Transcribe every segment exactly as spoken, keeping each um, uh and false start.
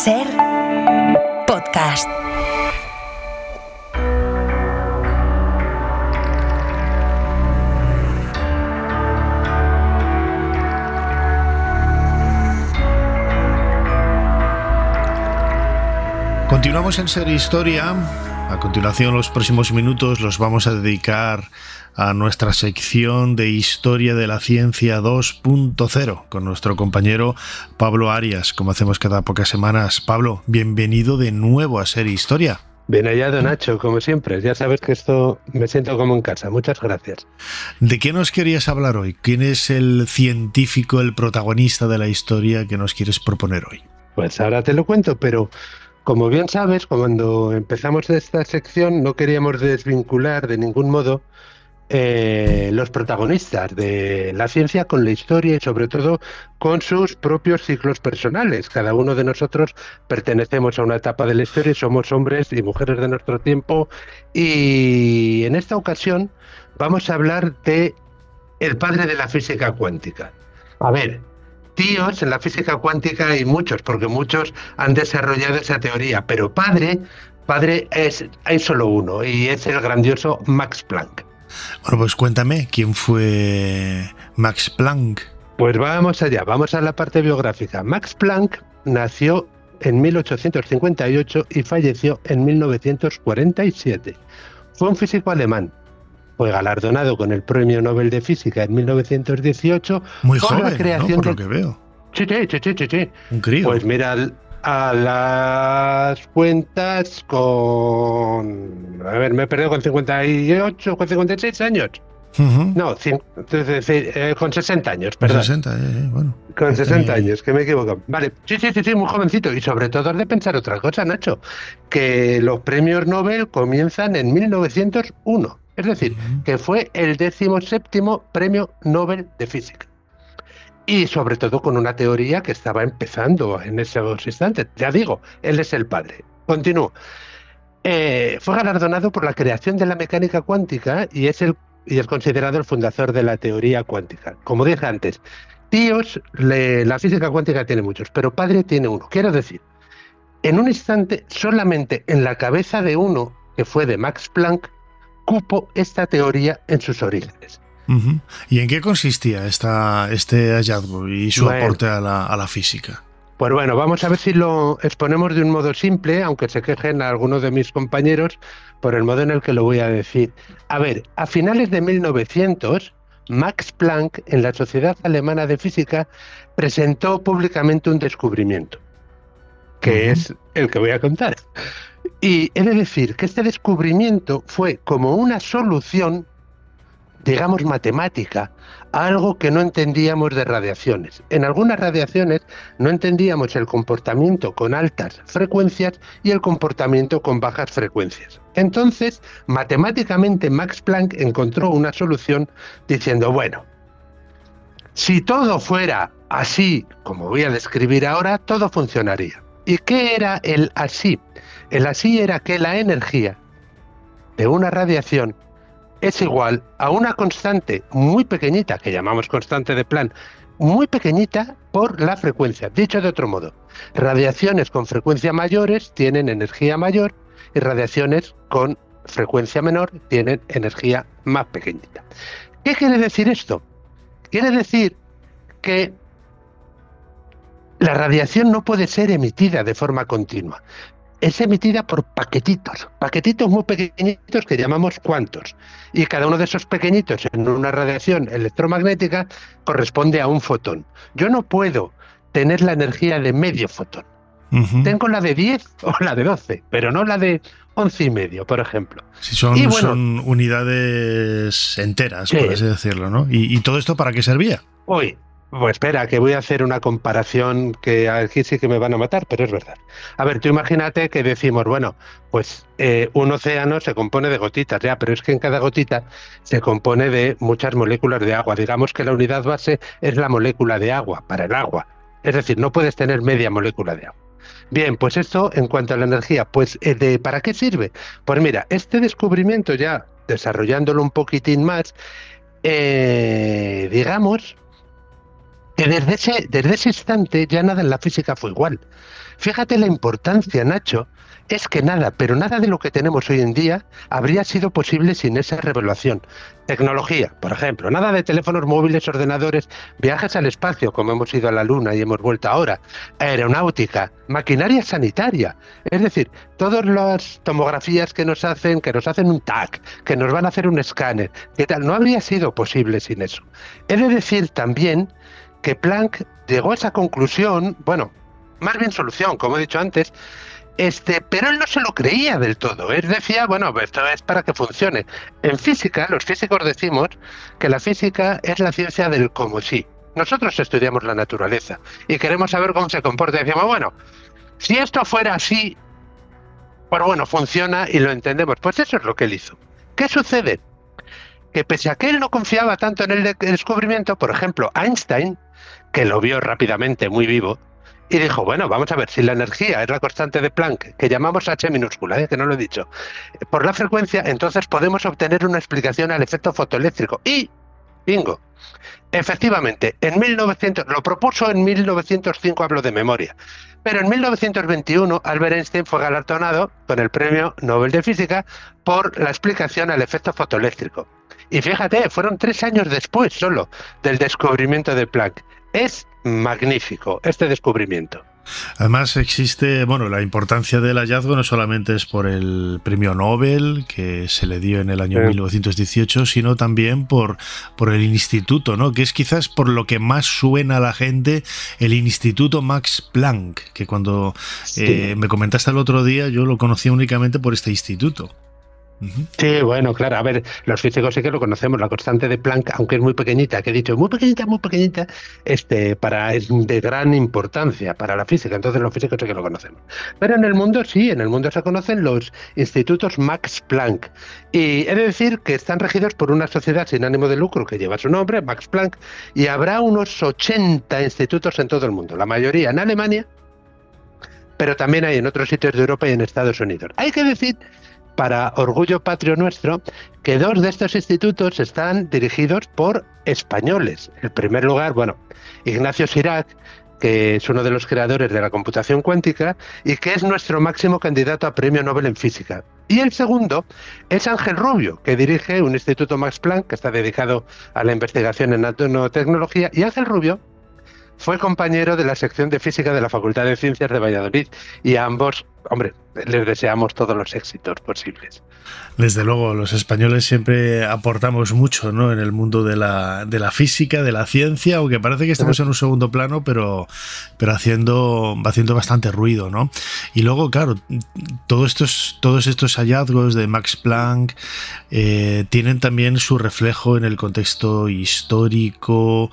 Ser podcast. Continuamos en Ser Historia. A continuación, los próximos minutos los vamos a dedicar a nuestra sección de Historia de la Ciencia dos punto cero con nuestro compañero Pablo Arias, como hacemos cada pocas semanas. Pablo, bienvenido de nuevo a Ser Historia. Bien hallado, Nacho, como siempre. Ya sabes que esto me siento como en casa. Muchas gracias. ¿De qué nos querías hablar hoy? ¿Quién es el científico, el protagonista de la historia que nos quieres proponer hoy? Pues ahora te lo cuento, pero como bien sabes, cuando empezamos esta sección no queríamos desvincular de ningún modo eh, los protagonistas de la ciencia con la historia y sobre todo con sus propios ciclos personales. Cada uno de nosotros pertenecemos a una etapa de la historia y somos hombres y mujeres de nuestro tiempo, y en esta ocasión vamos a hablar de el padre de la física cuántica. A ver, tíos en la física cuántica hay muchos, porque muchos han desarrollado esa teoría, pero padre, padre es, hay solo uno, y es el grandioso Max Planck. Bueno, pues cuéntame, ¿quién fue Max Planck? Pues vamos allá, vamos a la parte biográfica. Max Planck nació en mil ochocientos cincuenta y ocho y falleció en mil novecientos cuarenta y siete. Fue un físico alemán. Fue galardonado con el Premio Nobel de Física en mil novecientos dieciocho. Muy por joven, la creación, ¿no? Por de... lo que veo. Sí, sí, sí, sí, sí. Un crío. Pues mira, a las cuentas con... A ver, me he perdido con cincuenta y ocho, con cincuenta y seis años. Uh-huh. No, cin... eh, con sesenta años, perdón. Con sesenta, eh, bueno. Con sesenta tenía... años, que me equivoco. Vale, sí, sí, sí, sí, muy jovencito. Y sobre todo has de pensar otra cosa, Nacho, que los premios Nobel comienzan en mil novecientos uno. Es decir, uh-huh. que fue el decimoséptimo Premio Nobel de Física. Y sobre todo con una teoría que estaba empezando en esos instantes. Ya digo, él es el padre. Continúo. Eh, fue galardonado por la creación de la mecánica cuántica y es, el, y es considerado el fundador de la teoría cuántica. Como dije antes, tíos, le, la física cuántica tiene muchos, pero padre tiene uno. Quiero decir, en un instante, solamente en la cabeza de uno, que fue de Max Planck, cupo esta teoría en sus orígenes. Uh-huh. ¿Y en qué consistía esta, este hallazgo y su bueno, aporte a la, a la física? Pues bueno, vamos a ver si lo exponemos de un modo simple, aunque se quejen a algunos de mis compañeros por el modo en el que lo voy a decir. A ver, a finales de mil novecientos, Max Planck, en la Sociedad Alemana de Física, presentó públicamente un descubrimiento, que uh-huh. es el que voy a contar. Y he de decir que este descubrimiento fue como una solución, digamos, matemática, a algo que no entendíamos de radiaciones. En algunas radiaciones no entendíamos el comportamiento con altas frecuencias y el comportamiento con bajas frecuencias. Entonces, matemáticamente, Max Planck encontró una solución diciendo, bueno, si todo fuera así, como voy a describir ahora, todo funcionaría. ¿Y qué era el así? El así era que la energía de una radiación es igual a una constante muy pequeñita, que llamamos constante de Planck, muy pequeñita por la frecuencia. Dicho de otro modo, radiaciones con frecuencia mayores tienen energía mayor y radiaciones con frecuencia menor tienen energía más pequeñita. ¿Qué quiere decir esto? Quiere decir que la radiación no puede ser emitida de forma continua. Es emitida por paquetitos, paquetitos muy pequeñitos que llamamos cuantos. Y cada uno de esos pequeñitos en una radiación electromagnética corresponde a un fotón. Yo no puedo tener la energía de medio fotón. Uh-huh. Tengo la de diez o la de doce, pero no la de once y medio, por ejemplo. Sí, son, y bueno, son unidades enteras, sí. por así decirlo, ¿no? ¿Y, y todo esto para qué servía? Uy, pues espera, que voy a hacer una comparación que aquí sí que me van a matar, pero es verdad. A ver, tú imagínate que decimos, bueno, pues eh, un océano se compone de gotitas, ya, pero es que en cada gotita se compone de muchas moléculas de agua. Digamos que la unidad base es la molécula de agua, para el agua. Es decir, no puedes tener media molécula de agua. Bien, pues esto en cuanto a la energía, pues eh, de, ¿para qué sirve? Pues mira, este descubrimiento ya, desarrollándolo un poquitín más, eh, digamos que desde ese, desde ese instante ya nada en la física fue igual. Fíjate la importancia, Nacho, es que nada, pero nada de lo que tenemos hoy en día habría sido posible sin esa revelación. Tecnología, por ejemplo, nada de teléfonos móviles, ordenadores, viajes al espacio, como hemos ido a la Luna y hemos vuelto ahora, aeronáutica, maquinaria sanitaria, es decir, todas las tomografías que nos hacen, que nos hacen un T A C, que nos van a hacer un escáner, que tal, no habría sido posible sin eso. He de decir también que Planck llegó a esa conclusión, bueno, más bien solución, como he dicho antes, este, pero él no se lo creía del todo. Él decía, bueno, esto es para que funcione. En física, los físicos decimos que la física es la ciencia del como sí. Nosotros estudiamos la naturaleza y queremos saber cómo se comporta. Y decimos, bueno, si esto fuera así, pues bueno, funciona y lo entendemos. Pues eso es lo que él hizo. ¿Qué sucede? Que pese a que él no confiaba tanto en el de- descubrimiento, por ejemplo, Einstein, que lo vio rápidamente muy vivo, y dijo, bueno, vamos a ver, si la energía es la constante de Planck, que llamamos H minúscula, ¿eh? Que no lo he dicho, por la frecuencia, entonces podemos obtener una explicación al efecto fotoeléctrico. Y, bingo, efectivamente, en mil novecientos, lo propuso en mil novecientos cinco, hablo de memoria, pero en mil novecientos veintiuno Albert Einstein fue galardonado con el Premio Nobel de Física por la explicación al efecto fotoeléctrico. Y fíjate, fueron tres años después solo del descubrimiento de Planck. Es magnífico este descubrimiento. Además existe, bueno, la importancia del hallazgo no solamente es por el premio Nobel que se le dio en el año sí. mil novecientos dieciocho, sino también por, por el instituto, ¿no? Que es quizás por lo que más suena a la gente, el Instituto Max Planck, que cuando sí. eh, me comentaste el otro día yo lo conocía únicamente por este instituto. Sí, bueno, claro, a ver, los físicos sí que lo conocemos, la constante de Planck, aunque es muy pequeñita, que he dicho, muy pequeñita, muy pequeñita, este, para, es de gran importancia para la física, entonces los físicos sí que lo conocemos. Pero en el mundo sí, en el mundo se conocen los institutos Max Planck, y he de decir que están regidos por una sociedad sin ánimo de lucro que lleva su nombre, Max Planck, y habrá unos ochenta institutos en todo el mundo, la mayoría en Alemania, pero también hay en otros sitios de Europa y en Estados Unidos. Hay que decir, para orgullo patrio nuestro, que dos de estos institutos están dirigidos por españoles. En primer lugar, bueno, Ignacio Sirac, que es uno de los creadores de la computación cuántica y que es nuestro máximo candidato a premio Nobel en física. Y el segundo es Ángel Rubio, que dirige un instituto Max Planck que está dedicado a la investigación en nanotecnología, y Ángel Rubio fue compañero de la sección de física de la Facultad de Ciencias de Valladolid, y a ambos, hombre, les deseamos todos los éxitos posibles. Desde luego, los españoles siempre aportamos mucho, ¿no?, en el mundo de la, de la física, de la ciencia, aunque parece que estamos en un segundo plano, pero, pero haciendo, haciendo bastante ruido, ¿no? Y luego, claro, todos estos, todos estos hallazgos de Max Planck eh, tienen también su reflejo en el contexto histórico,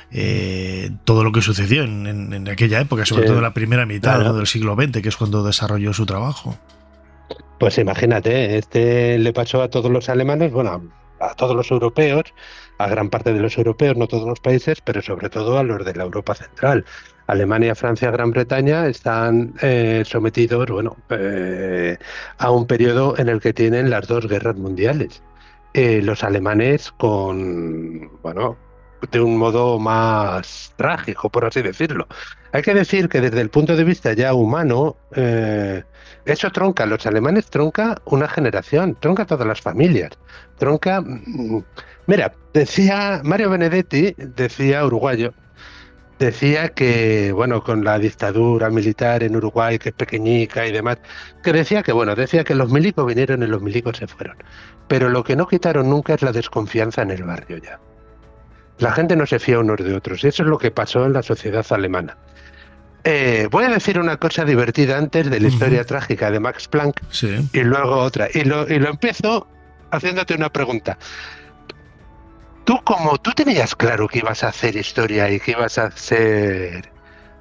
eh, todo lo que sucedió en, en, en aquella época, sobre sí. todo en la primera mitad, claro, ¿no?, del siglo veinte, que es cuando desarrolló su trabajo. Pues imagínate, este le pasó a todos los alemanes, bueno, a todos los europeos, a gran parte de los europeos, no todos los países, pero sobre todo a los de la Europa central. Alemania, Francia, Gran Bretaña están eh, sometidos, bueno, eh, a un periodo en el que tienen las dos guerras mundiales. Eh, los alemanes con, bueno, de un modo más trágico, por así decirlo. Hay que decir que desde el punto de vista ya humano, eh, eso tronca, los alemanes tronca una generación, tronca todas las familias, tronca... Mira, decía Mario Benedetti, decía uruguayo, decía que, bueno, con la dictadura militar en Uruguay, que es pequeñica y demás, que decía que, bueno, decía que los milicos vinieron y los milicos se fueron, pero lo que no quitaron nunca es la desconfianza en el barrio ya. La gente no se fía unos de otros, y eso es lo que pasó en la sociedad alemana. Eh, voy a decir una cosa divertida antes de la historia uh-huh. trágica de Max Planck, sí. y luego otra. Y lo, y lo empiezo haciéndote una pregunta. Tú, como tú tenías claro que ibas a hacer historia y que ibas a ser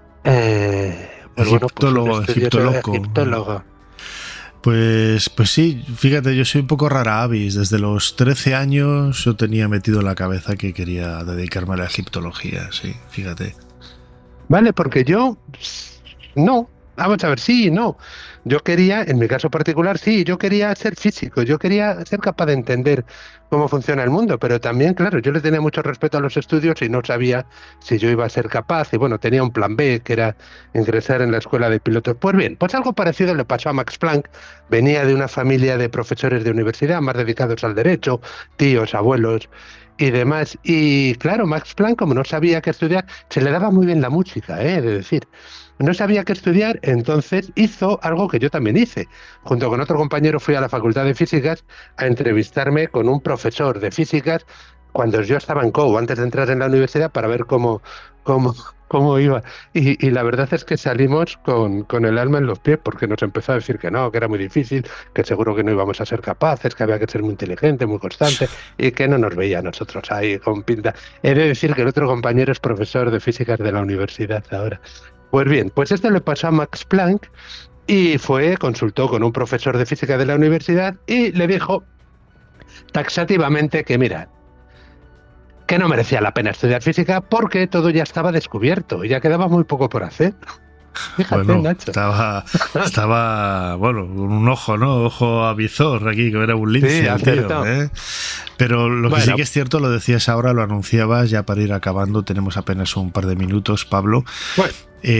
eh, pues egiptólogo, bueno, pues egiptólogo. egiptólogo. Pues, pues sí, fíjate, yo soy un poco rara avis. Desde los trece años yo tenía metido en la cabeza que quería dedicarme a la egiptología, sí, fíjate. Vale, porque yo no, Vamos a ver, sí, no. Yo quería, en mi caso particular, sí, yo quería ser físico, yo quería ser capaz de entender cómo funciona el mundo, pero también, claro, yo le tenía mucho respeto a los estudios y no sabía si yo iba a ser capaz, y bueno, tenía un plan B, que era ingresar en la escuela de pilotos. Pues bien, pues algo parecido le pasó a Max Planck. Venía de una familia de profesores de universidad más dedicados al derecho, tíos, abuelos y demás. Y claro, Max Planck, como no sabía qué estudiar, se le daba muy bien la música, ¿eh? De decir. No sabía qué estudiar, entonces hizo algo que yo también hice. Junto con otro compañero fui a la Facultad de Físicas a entrevistarme con un profesor de físicas cuando yo estaba en C O U, antes de entrar en la universidad, para ver cómo, cómo, cómo iba. Y, y la verdad es que salimos con, con el alma en los pies, porque nos empezó a decir que no, que era muy difícil, que seguro que no íbamos a ser capaces, que había que ser muy inteligente, muy constante, y que no nos veía a nosotros ahí con pinta. He de decir que el otro compañero es profesor de físicas de la universidad ahora. Pues bien, pues esto le pasó a Max Planck y fue, consultó con un profesor de física de la universidad y le dijo taxativamente que, mira, que no merecía la pena estudiar física porque todo ya estaba descubierto y ya quedaba muy poco por hacer. Fíjate, bueno, Nacho. Estaba, estaba, bueno, un ojo, ¿no? Ojo avizor aquí, que era un lince, Sí, el tío, ¿eh? Pero lo que bueno, sí que es cierto, lo decías ahora, lo anunciabas, ya para ir acabando, tenemos apenas un par de minutos, Pablo. Bueno.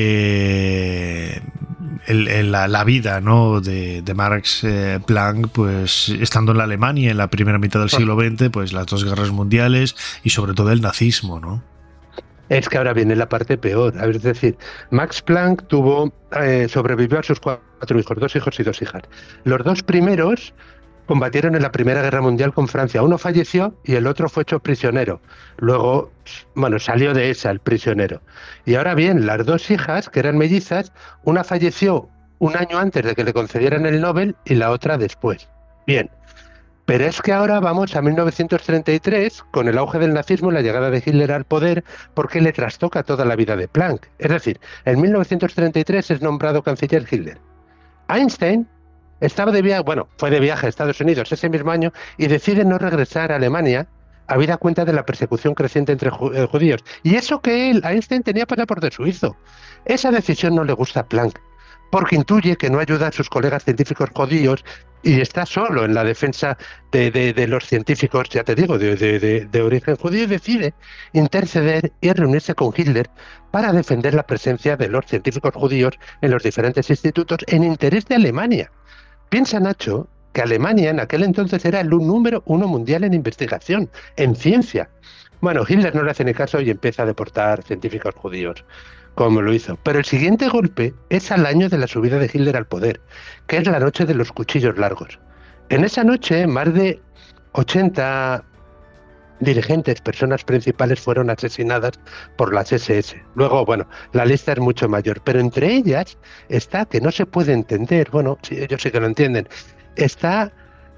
Eh, el, el, la, la vida, ¿no? de, de Max eh, Planck, pues estando en la Alemania en la primera mitad del siglo veinte, pues las dos guerras mundiales y sobre todo el nazismo, ¿no? Es que ahora viene la parte peor. Es decir, Max Planck tuvo, eh, sobrevivió a sus cuatro hijos, dos hijos y dos hijas. Los dos primeros combatieron en la Primera Guerra Mundial con Francia. Uno falleció y el otro fue hecho prisionero. Luego, bueno, salió de esa el prisionero. Y ahora bien, las dos hijas, que eran mellizas, una falleció un año antes de que le concedieran el Nobel y la otra después. Bien. Pero es que ahora vamos a mil novecientos treinta y tres, con el auge del nazismo y la llegada de Hitler al poder, porque le trastoca toda la vida de Planck. Es decir, en mil novecientos treinta y tres es nombrado canciller Hitler. Einstein estaba de viaje, bueno, fue de viaje a Estados Unidos ese mismo año y decide no regresar a Alemania, habida cuenta de la persecución creciente entre judíos. Y eso que él, Einstein, tenía pasaporte suizo. Esa decisión no le gusta a Planck, porque intuye que no ayuda a sus colegas científicos judíos y está solo en la defensa de, de, de los científicos, ya te digo, de, de, de, de origen judío, y decide interceder y reunirse con Hitler para defender la presencia de los científicos judíos en los diferentes institutos en interés de Alemania. Piensa, Nacho, que Alemania en aquel entonces era el número uno mundial en investigación, en ciencia. Bueno, Hitler no le hace ni caso y empieza a deportar científicos judíos, como lo hizo. Pero el siguiente golpe es al año de la subida de Hitler al poder, que es la noche de los cuchillos largos. En esa noche, más de ochenta dirigentes, personas principales, fueron asesinadas por las ese ese. Luego, bueno, la lista es mucho mayor, pero entre ellas está, que no se puede entender, bueno, sí, ellos sí que lo entienden, está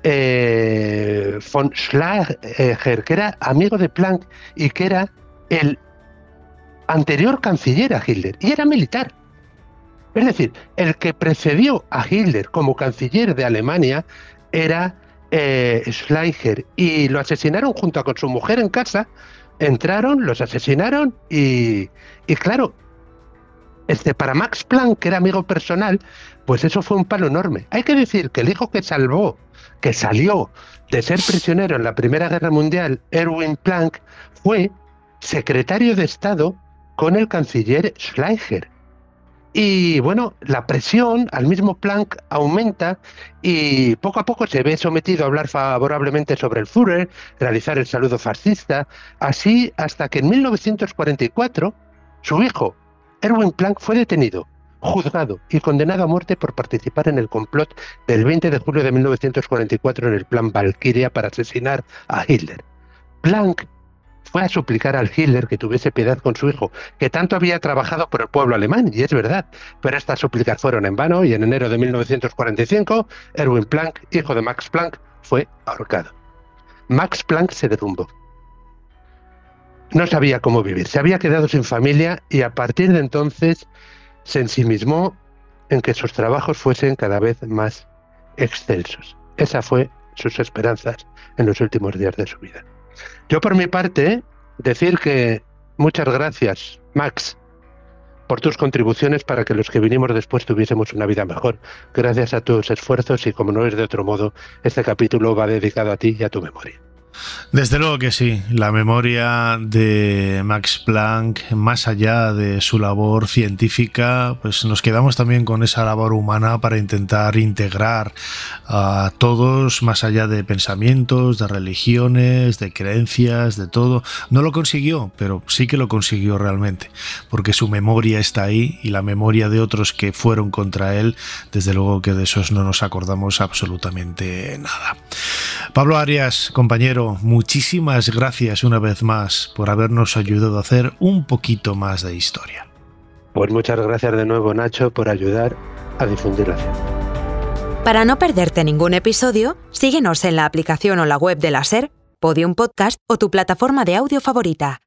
eh, von Schleicher, que era amigo de Planck y que era el anterior canciller a Hitler, y era militar. Es decir, el que precedió a Hitler como canciller de Alemania era eh, Schleicher, y lo asesinaron junto con su mujer en casa. Entraron, los asesinaron y, y claro, este, para Max Planck, que era amigo personal, pues eso fue un palo enorme. Hay que decir que el hijo que salvó, que salió de ser prisionero en la Primera Guerra Mundial, Erwin Planck, fue secretario de Estado con el canciller Schleicher. Y bueno, la presión al mismo Planck aumenta y poco a poco se ve sometido a hablar favorablemente sobre el Führer, realizar el saludo fascista, así hasta que en mil novecientos cuarenta y cuatro su hijo, Erwin Planck, fue detenido, juzgado y condenado a muerte por participar en el complot del veinte de julio de mil novecientos cuarenta y cuatro en el Plan Valkyria para asesinar a Hitler. Planck fue a suplicar al Hitler que tuviese piedad con su hijo, que tanto había trabajado por el pueblo alemán, y es verdad, pero estas súplicas fueron en vano y en enero de mil novecientos cuarenta y cinco, Erwin Planck, hijo de Max Planck, fue ahorcado. Max Planck se derrumbó. No sabía cómo vivir, se había quedado sin familia y a partir de entonces se ensimismó en que sus trabajos fuesen cada vez más excelsos. Esa fue sus esperanzas en los últimos días de su vida. Yo por mi parte, decir que muchas gracias, Max, por tus contribuciones para que los que vinimos después tuviésemos una vida mejor. Gracias a tus esfuerzos y, como no es de otro modo, este capítulo va dedicado a ti y a tu memoria. Desde luego que sí, la memoria de Max Planck, más allá de su labor científica, pues nos quedamos también con esa labor humana para intentar integrar a todos, más allá de pensamientos, de religiones, de creencias, de todo. No lo consiguió, pero sí que lo consiguió realmente, porque su memoria está ahí y la memoria de otros que fueron contra él, desde luego que de esos no nos acordamos absolutamente nada. Pablo Arias, compañero, muchísimas gracias una vez más por habernos ayudado a hacer un poquito más de historia. Pues muchas gracias de nuevo, Nacho, por ayudar a difundir la ciencia. Para no perderte ningún episodio, síguenos en la aplicación o la web de la SER, Podium Podcast o tu plataforma de audio favorita.